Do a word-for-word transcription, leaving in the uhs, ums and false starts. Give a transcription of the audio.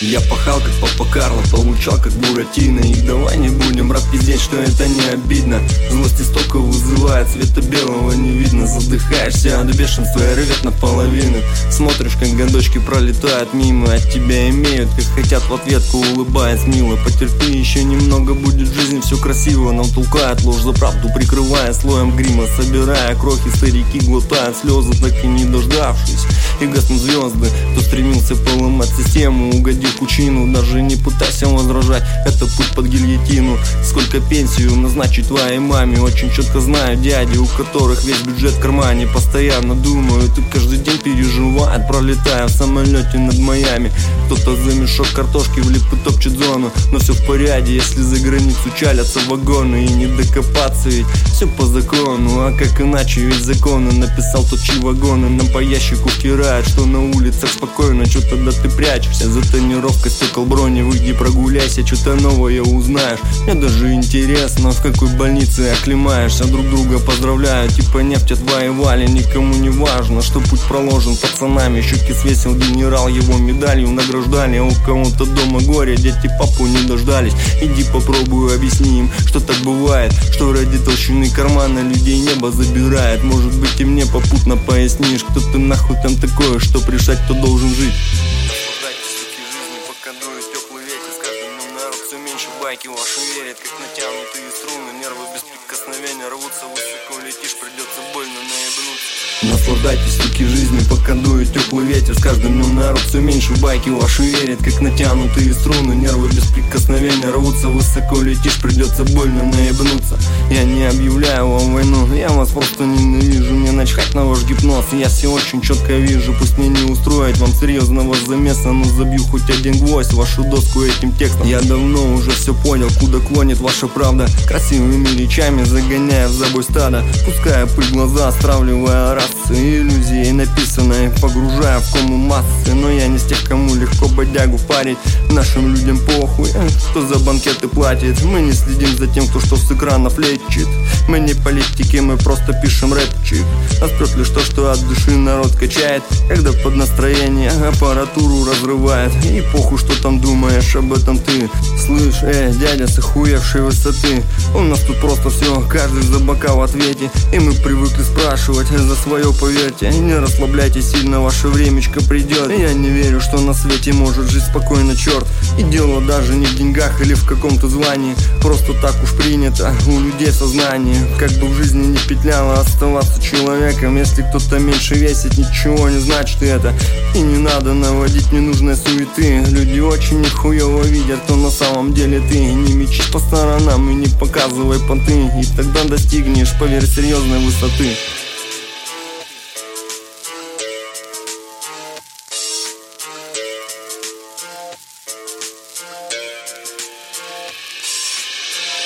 Я пахал как Папа Карло, получал как Буратино. И давай не будем рад пиздеть, что это не обидно. Злости столько вызывает, цвета белого не видно. Задыхаешься от бешенства и рвет наполовину. Смотришь, как годочки пролетают мимо, от тебя имеют, как хотят, в ответку улыбаясь мило. Потерпи еще немного, будет в жизни все красиво. Нам толкает ложь за правду, прикрывая слоем грима. Собирая крохи, старики глотают слезы, так и не дождавшись. И гаснут звезды, кто стремился поломать систему, угодив пучину. Даже не пытайся возражать, это путь под гильотину. Сколько пенсию назначить твоей маме, очень четко знаю дяди, у которых весь бюджет в кармане. Постоянно думают и каждый день переживают, пролетая в самолете над Майами. Кто-то за мешок картошки влип и топчет зону. Но все в порядке, если за границу чалятся вагоны. И не докопаться, ведь все по закону. А как иначе, ведь законы написал тот, чьи вагоны нам по ящику втирают, что на улицах спокойно. Че тогда ты прячешься за тонировкой стекол брони? Выйди прогуляйся, что-то новое узнаешь. Мне даже интересно, в какой больнице оклемаешься. Друг друга поздравляют, типа нефть отвоевали. Никому не важно, что путь проложен пацанами. Щеки свесил генерал, его медалью награждали. А у кого-то дома горе, дети папу не дождались. Иди попробуй объясни им, что так бывает, что ради толщины кармана людей небо забирает. Может быть и мне попутно пояснишь, кто ты нахуй там такое, что решать, кто должен жить. Наслаждайтесь суки жизни, пока дует теплый ветер. С каждым днем народ все меньше в байки ваши верит, как натянутые струны. Нервы без прикосновения рвутся, высоко летишь, придется больно наебнуться. Наслаждайтесь, суки, жизни, пока дует теплый ветер. С каждым днем народ все меньше в байки ваши верит, как натянутые струны. Нервы без прикосновения рвутся, высоко летишь, придется больно наебнуться. Я не объявляю вам войну, я вас просто ненавижу. Мне начхать на ваш гипноз, я все очень четко вижу. Пусть мне не устроить вам серьезного замеса, но забью хоть один гвоздь в вашу доску этим текстом. Я давно уже все понял, куда клонит ваша правда, красивыми речами загоняя в забой стада. Пуская пыль в глаза, стравливая расы иллюзии написанные, погружая в кому массы. Но я не с тех, кому легко бодягу парить. Нашим людям похуй, кто за банкеты платит. Мы не следим за тем, кто что с экранов лечит. Мы не политики, мы просто пишем рэпчик. Нас прет лишь то, что от души народ качает, когда под настроение аппаратуру разрывает. И похуй, что там думаешь об этом ты. Слышь, э, дядя с охуевшей высоты, у нас тут просто все, каждый за бока в ответе. И мы привыкли спрашивать за свое, поверьте. Не расслабляйтесь сильно, ваше времечко придет. Я не верю, что на свете может жить спокойно черт. И дело даже не в деньгах или в каком-то звании. Просто так уж принято у людей в сознании. Как бы в жизни не петляло оставаться человеком. Если кто-то меньше весит, ничего не значит это. И не надо наводить ненужной суеты. Люди очень нихуево видят, кто на самом деле ты. Не мечись по сторонам и не показывай понты, и тогда достигнешь, поверь, серьезной высоты.